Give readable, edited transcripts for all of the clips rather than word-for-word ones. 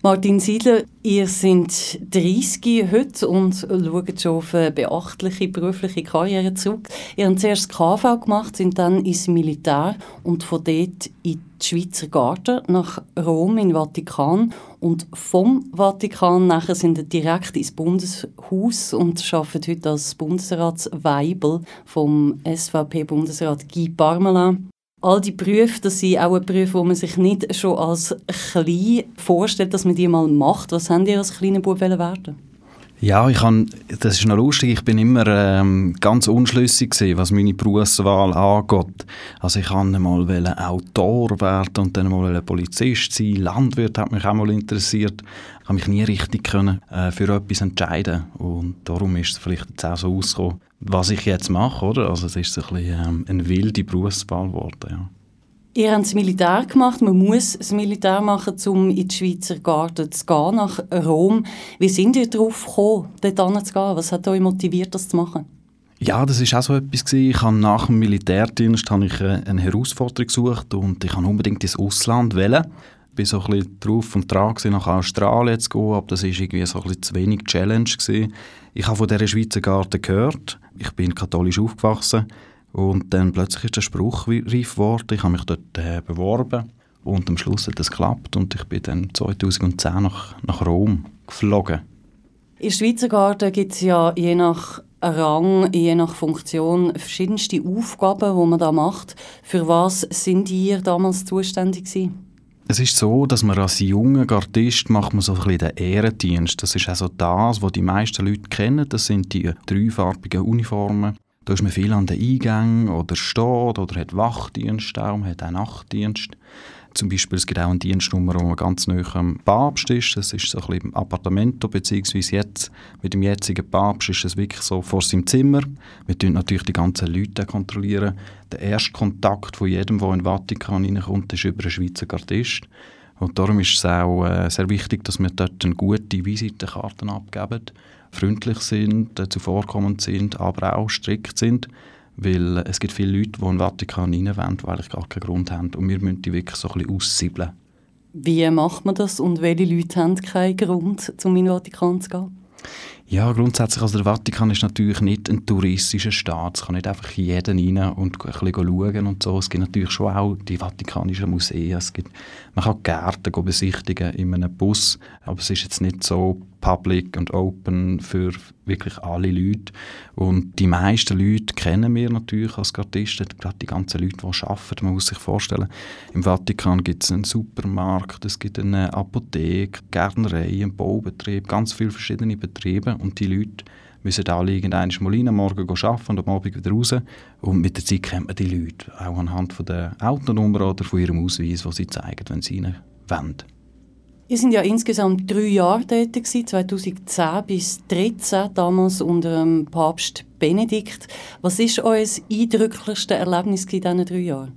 Martin Siedler, ihr seid 30 heute und schaut schon auf eine beachtliche berufliche Karriere zurück. Ihr habt zuerst das KV gemacht, sind dann ins Militär und von dort in die Schweizer Garde nach Rom in den Vatikan. Und vom Vatikan nachher sind ihr direkt ins Bundeshaus und arbeitet heute als Bundesratsweibel vom SVP-Bundesrat Guy Parmelin. All die Berufe, das sind auch Berufe, wo man sich nicht schon als klein vorstellt, dass man die mal macht. Was habt ihr als kleiner Bub werden? Ja, das ist noch lustig, ich bin immer ganz unschlüssig gewesen, was meine Berufswahl angeht. Also ich wollte mal Autor werden und dann mal Polizist sein, Landwirt hat mich auch mal interessiert. Ich habe mich nie richtig für etwas entscheiden und darum ist es vielleicht jetzt auch so ausgekommen, was ich jetzt mache, oder? Also es ist so ein bisschen eine wilde Berufswahl geworden, ja. Ihr habt das Militär gemacht. Man muss das Militär machen, um in die Schweizer Garde zu gehen, nach Rom. Wie sind ihr darauf gekommen, dort zu gehen? Was hat euch motiviert, das zu machen? Ja, das war auch so etwas gewesen. Ich habe nach dem Militärdienst eine Herausforderung gesucht und ich wollte unbedingt ins Ausland wählen. Ich war so ein bisschen drauf und dran, nach Australien zu gehen, aber das war irgendwie so ein bisschen zu wenig Challenge gewesen. Ich habe von dieser Schweizer Garde gehört. Ich bin katholisch aufgewachsen. Und dann plötzlich ist der Spruch reif geworden. Ich habe mich dort beworben und am Schluss hat es geklappt und ich bin dann 2010 nach Rom geflogen. In der Schweizer Garde gibt es ja je nach Rang, je nach Funktion verschiedenste Aufgaben, die man da macht. Für was sind ihr damals zuständig gewesen? Es ist so, dass man als junger Gardist macht man so ein bisschen den Ehrendienst. Das ist also das, was die meisten Leute kennen. Das sind die dreifarbigen Uniformen. Da ist man viel an den Eingängen oder steht oder hat Wachdienst auch, hat auch Nachtdienst. Zum Beispiel, es gibt auch eine Dienstnummer, wo man ganz nahe am Papst ist. Das ist so ein bisschen im Appartamento, beziehungsweise jetzt mit dem jetzigen Papst ist es wirklich so vor seinem Zimmer. Wir kontrollieren natürlich die ganzen Leute kontrollieren. Der erste Kontakt von jedem, der in den Vatikan reinkommt, ist über einen Schweizer Gardist. Und darum ist es auch sehr wichtig, dass wir dort eine gute Visitenkarte abgeben, freundlich sind, zuvorkommend sind, aber auch strikt sind. Weil es gibt viele Leute, die in den Vatikan rein wollen, die eigentlich gar keinen Grund haben. Und wir müssen die wirklich so ein bisschen aussiebeln. Wie macht man das und welche Leute haben keinen Grund, um in den Vatikan zu gehen? Ja, grundsätzlich, also der Vatikan ist natürlich nicht ein touristischer Staat. Es kann nicht einfach jeder rein und ein bisschen schauen und so. Es gibt natürlich schon auch die vatikanischen Museen. Man kann Gärten besichtigen in einem Bus, aber es ist jetzt nicht so public und open für wirklich alle Leute. Und die meisten Leute kennen wir natürlich als Gardisten, gerade die ganzen Leute, die arbeiten. Man muss sich vorstellen, im Vatikan gibt es einen Supermarkt, es gibt eine Apotheke, Gärtnerei, einen Baubetrieb, ganz viele verschiedene Betriebe. Und die Leute müssen alle irgendwann mal rein, am Morgen arbeiten und am Abend wieder raus. Und mit der Zeit kennt man die Leute, auch anhand von der Autonummer oder von ihrem Ausweis, den sie zeigen, wenn sie rein wollen. Ihr seid ja insgesamt 3 Jahre tätig, 2010 bis 2013, damals unter dem Papst Benedikt. Was war euer eindrücklichste Erlebnis in diesen 3 Jahren?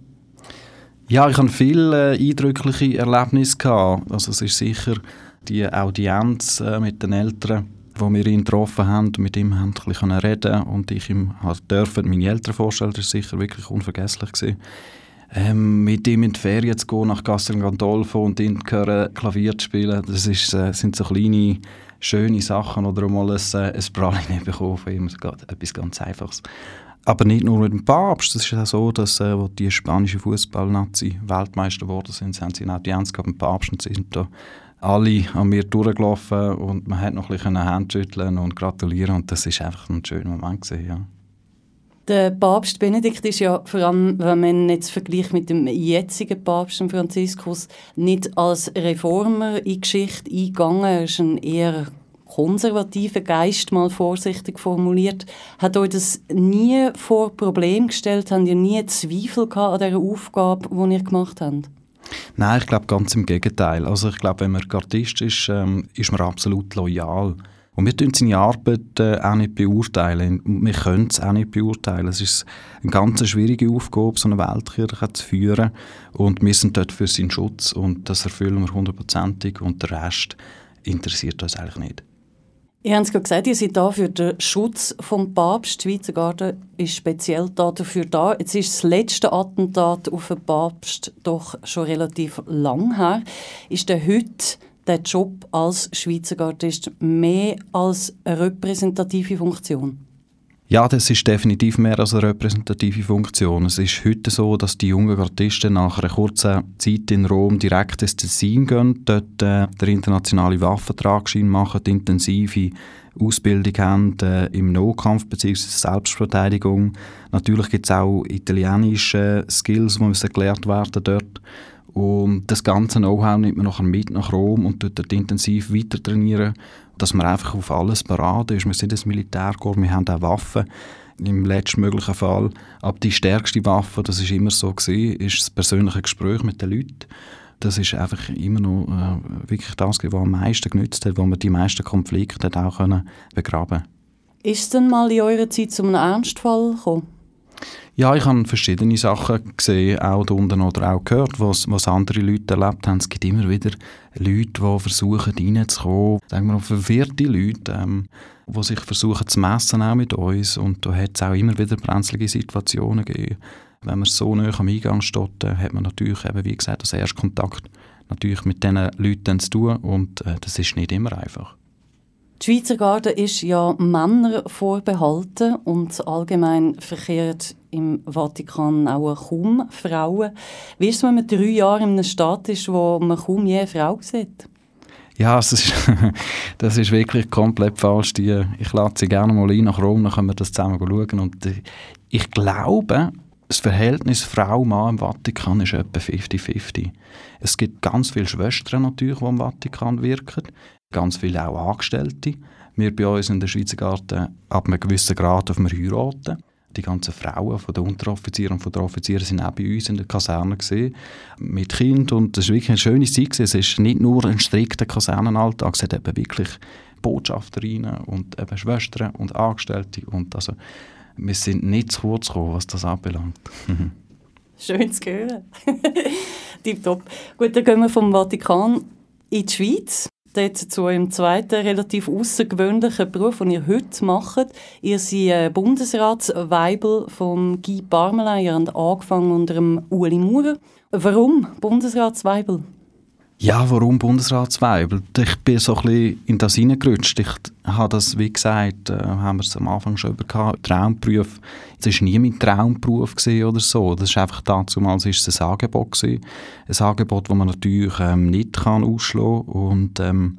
Ja, ich hatte viele eindrückliche Erlebnisse gehabt. Also es ist sicher die Audienz mit den Eltern, wo wir ihn getroffen haben, mit ihm haben ein bisschen reden und ich ihm durfte meine Eltern vorstellen. Das war sicher wirklich unvergesslich gewesen. Mit ihm in die Ferien zu gehen, nach Castel Gandolfo und ihn hören, Klavier zu spielen, das sind so kleine, schöne Sachen. Oder mal ein Praline bekommen von ihm, etwas ganz Einfaches. Aber nicht nur mit dem Papst. Es ist auch so, dass als die spanische Fußball-Nazi Weltmeister geworden sind, haben sie eine Audienz gehabt mit dem Papst und sind da alle an mir durchgelaufen und man hat noch ein bisschen Hand schütteln und gratulieren und das ist einfach ein schöner Moment gewesen, ja. Der Papst Benedikt ist ja, vor allem wenn man jetzt vergleicht mit dem jetzigen Papst Franziskus, nicht als Reformer in die Geschichte eingegangen. Er ist ein eher konservativer Geist, mal vorsichtig formuliert. Hat euch das nie vor Problem gestellt? Habt ihr nie Zweifel gehabt an dieser Aufgabe, die ihr gemacht habt? Nein, ich glaube ganz im Gegenteil. Also ich glaube, wenn man Gardist ist man absolut loyal. Und wir tun seine Arbeit auch nicht beurteilen. Wir können es auch nicht beurteilen. Es ist eine ganz schwierige Aufgabe, so eine Weltkirche zu führen. Und wir sind dort für seinen Schutz. Und das erfüllen wir 100%. Und der Rest interessiert uns eigentlich nicht. Ihr habt es gerade gesagt, ihr seid da für den Schutz vom Papst. Die Schweizer Garde ist speziell dafür da. Jetzt ist das letzte Attentat auf den Papst doch schon relativ lang her. Ist denn heute der Job als Schweizer Gardist mehr als eine repräsentative Funktion? Ja, das ist definitiv mehr als eine repräsentative Funktion. Es ist heute so, dass die jungen Gardisten nach einer kurzen Zeit in Rom direkt ins Tessin gehen, dort den internationalen Waffentragschein machen, die intensive Ausbildung haben im Nahkampf bzw. Selbstverteidigung. Natürlich gibt es auch italienische Skills, die müssen gelernt werden dort. Und das ganze Know-how nimmt man nachher mit nach Rom und dort intensiv weiter trainieren, dass man einfach auf alles bereit ist. Wir sind ein Militärkorps, wir haben auch Waffen im letztmöglichen Fall. Aber die stärkste Waffe, das ist immer so gewesen, ist das persönliche Gespräch mit den Leuten. Das ist einfach immer noch wirklich das, was am meisten genützt hat, wo wir die meisten Konflikte auch begraben können. Ist es denn mal in eurer Zeit zu einem Ernstfall gekommen? Ja, ich habe verschiedene Sachen gesehen, auch da unten oder auch gehört, was andere Leute erlebt haben. Es gibt immer wieder Leute, die versuchen reinzukommen, sagen wir auch verwirrte Leute, die sich versuchen zu messen auch mit uns. Und da hat es auch immer wieder brenzlige Situationen gegeben. Wenn man so nah am Eingang steht, hat man natürlich, eben, wie gesagt, als Erstkontakt natürlich mit diesen Leuten zu tun und das ist nicht immer einfach. Die Schweizer Garde ist ja Männern vorbehalten und allgemein verkehren im Vatikan auch kaum Frauen. Wie ist es, wenn man 3 Jahre in einem Staat ist, wo man kaum je eine Frau sieht? Ja, das ist wirklich komplett falsch. Ich lade sie gerne mal ein nach Rom, dann können wir das zusammen schauen. Und ich glaube, das Verhältnis Frau-Mann im Vatikan ist etwa 50-50. Es gibt ganz viele Schwestern natürlich, die im Vatikan wirken, ganz viele auch Angestellte. Wir bei uns in der Schweizer Garde ab einem gewissen Grad auf heiraten. Die ganzen Frauen von den Unteroffizieren und von den Offizieren sind auch bei uns in der Kaserne gesehen, mit Kind. Und das war wirklich eine schöne Zeit. Es ist nicht nur ein strikter Kasernenalltag, es hat eben wirklich Botschafterinnen und eben Schwestern und Angestellte. Und also, wir sind nicht zu kurz gekommen, was das anbelangt. Schön zu hören. Tipptopp. Gut, dann gehen wir vom Vatikan in die Schweiz. Dort zu eurem zweiten relativ außergewöhnlichen Beruf, den ihr heute macht. Ihr seid Bundesratsweibel von Guy Parmelin. Ihr habt angefangen unter dem Ueli Maurer. Warum Bundesratsweibel? Ja, warum Bundesratsweibel? Ich bin so ein bisschen in das hineingerutscht. Ich habe das, wie gesagt, haben wir es am Anfang schon über Traumberuf. Es war nie mein Traumberuf oder so. Das ist einfach damals ist es ein Angebot gewesen. Ein Angebot, das man natürlich nicht ausschlagen kann. Und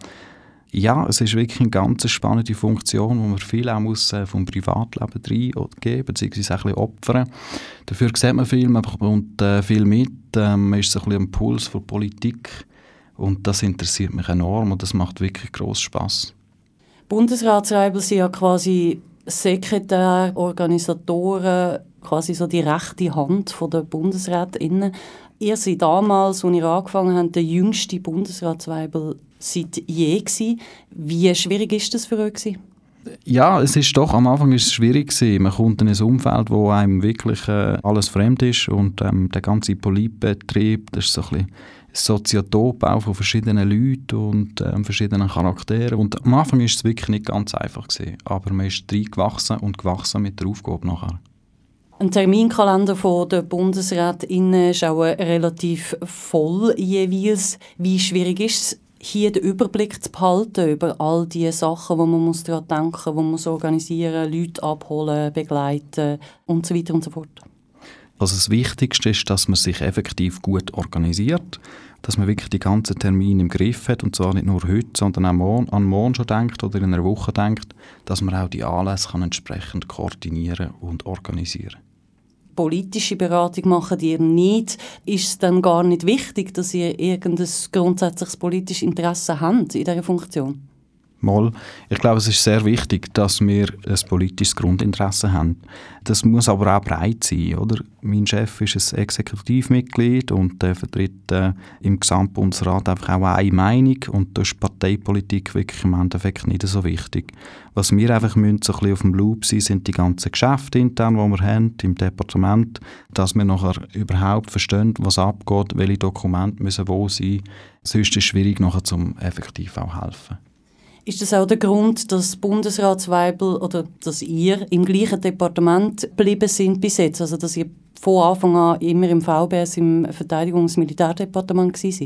ja, es ist wirklich eine ganz spannende Funktion, wo man viel auch muss, vom Privatleben reingeben, beziehungsweise auch ein bisschen opfern. Dafür sieht man viel, man bekommt viel mit. Man ist so ein bisschen am Puls von Politik. Und das interessiert mich enorm und das macht wirklich grossen Spass. Bundesratsweibel sind ja quasi Sekretär, Organisatoren, quasi so die rechte Hand der BundesrätInnen. Ihr seid damals, als ihr angefangen habt, der jüngste Bundesratsweibel seit je gewesen. Wie schwierig war das für euch? Ja, es ist doch, am Anfang ist es schwierig gewesen. Man kommt in ein Umfeld, wo einem wirklich alles fremd ist und der ganze Politbetrieb, das ist so ein bisschen Soziotop auch von verschiedenen Leuten und verschiedenen Charakteren. Und am Anfang ist es wirklich nicht ganz einfach gewesen, aber man ist reingewachsen und gewachsen mit der Aufgabe nachher. Ein Terminkalender der BundesrätInnen ist auch relativ voll jeweils. Wie schwierig ist es, hier den Überblick zu behalten über all die Sachen, wo man daran denken muss, wo man muss organisieren, Leute abholen, begleiten und so weiter und so fort? Also das Wichtigste ist, dass man sich effektiv gut organisiert, dass man wirklich die ganzen Termine im Griff hat und zwar nicht nur heute, sondern auch an morgen schon denkt oder in einer Woche denkt, dass man auch die Anlässe kann entsprechend koordinieren und organisieren. Politische Beratung machen ihr nicht. Ist es dann gar nicht wichtig, dass ihr irgendein grundsätzliches politisches Interesse habt in dieser Funktion? Mal. Ich glaube, es ist sehr wichtig, dass wir ein politisches Grundinteresse haben. Das muss aber auch breit sein, oder? Mein Chef ist ein Exekutivmitglied und vertritt im Gesamtbundesrat einfach auch eine Meinung und da ist Parteipolitik wirklich im Endeffekt nicht so wichtig. Was wir einfach müssen, so ein bisschen auf dem Loop sein, sind die ganzen Geschäfte intern, die wir haben im Departement, dass wir nachher überhaupt verstehen, was abgeht, welche Dokumente müssen wo sein. Sonst ist es schwierig, nachher zum effektiv auch helfen. Ist das auch der Grund, dass Bundesratsweibel oder dass ihr im gleichen Departement geblieben sind bis jetzt? Also dass ihr von Anfang an immer im VBS, im Verteidigungs- und Militärdepartement gewesen seid?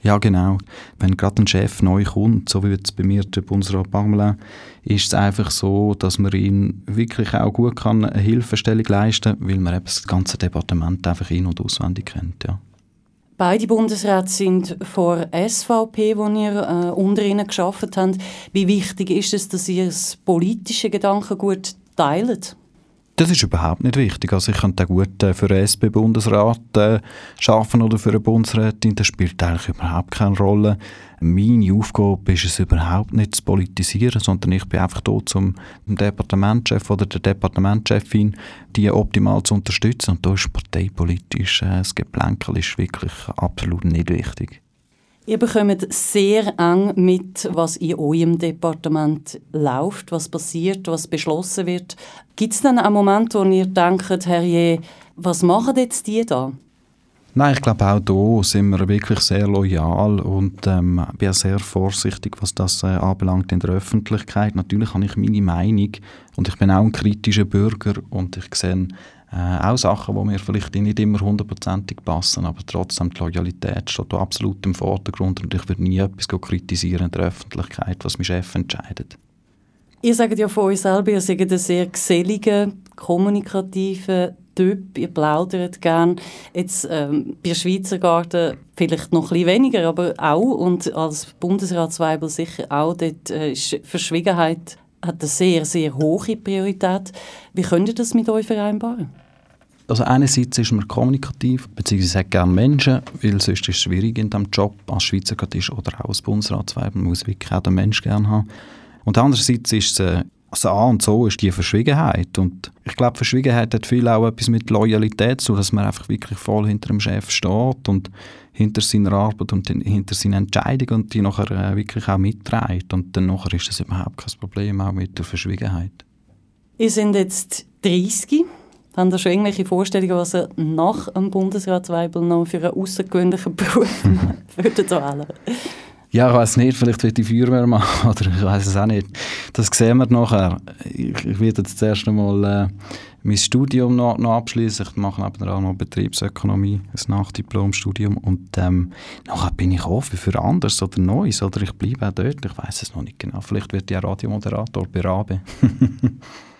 Ja, genau. Wenn gerade ein Chef neu kommt, so wie jetzt bei mir der Bundesrat Parmelin, ist es einfach so, dass man ihm wirklich auch gut kann eine Hilfestellung leisten kann, weil man eben das ganze Departement einfach in- und auswendig kennt. Ja. Beide Bundesräte sind von SVP, wo ihr unter ihnen gearbeitet habt. Wie wichtig ist es, dass ihr das politische Gedankengut teilt? Das ist überhaupt nicht wichtig. Also ich könnte auch gut für einen SP-Bundesrat arbeiten oder für eine Bundesrätin. Das spielt eigentlich überhaupt keine Rolle. Meine Aufgabe ist es überhaupt nicht zu politisieren, sondern ich bin einfach da, um den Departementschef oder der Departementschefin die optimal zu unterstützen. Und da ist parteipolitisch das Geplänkel ist wirklich absolut nicht wichtig. Ihr bekommt sehr eng mit, was in eurem Departement läuft, was passiert, was beschlossen wird. Gibt es dann einen Moment, wo ihr denkt, Herrje, was machen jetzt die da? Nein, ich glaube auch hier sind wir wirklich sehr loyal und bin sehr vorsichtig, was das anbelangt in der Öffentlichkeit. Natürlich habe ich meine Meinung und ich bin auch ein kritischer Bürger und ich sehe auch Sachen, die mir vielleicht nicht immer 100%ig passen, aber trotzdem die Loyalität steht da absolut im Vordergrund und ich würde nie etwas kritisieren in der Öffentlichkeit, was mein Chef entscheidet. Ihr sagt ja von euch selber, ihr seid ein sehr geselliger, kommunikativer Typ, ihr plaudert gerne. Jetzt bei Schweizer Garten vielleicht noch ein bisschen weniger, aber auch, und als Bundesratsweibel sicher auch, dort ist Verschwiegenheit hat eine sehr, sehr hohe Priorität. Wie könnt ihr das mit euch vereinbaren? Also einerseits ist man kommunikativ, beziehungsweise hat gerne Menschen, weil sonst ist es schwierig in diesem Job als Schweizer Gartist oder auch als Bundesratsweibel. Man muss wirklich auch den Menschen gerne haben. Und andererseits ist es also A und so ist die Verschwiegenheit. Und ich glaube, Verschwiegenheit hat viel auch etwas mit Loyalität zu, dass man einfach wirklich voll hinter dem Chef steht und hinter seiner Arbeit und hinter seiner Entscheidung und die nachher wirklich auch mitträgt. Und dann nachher ist das überhaupt kein Problem, auch mit der Verschwiegenheit. Ihr seid jetzt 30. Haben Sie schon irgendwelche Vorstellungen, was ihr nach dem Bundesratsweibel noch für einen außergewöhnlichen Beruf würdet wählen? Ja, ich weiss nicht, vielleicht wird die Feuerwehr machen oder ich weiss es auch nicht. Das sehen wir nachher. Ich werde jetzt zuerst einmal mein Studium noch abschließen. Ich mache nebenan auch noch Betriebsökonomie, ein Nachdiplomstudium und nachher bin ich offen für anderes oder Neues oder ich bleibe auch dort. Ich weiss es noch nicht genau. Vielleicht wird ich auch Radiomoderator bei RABE.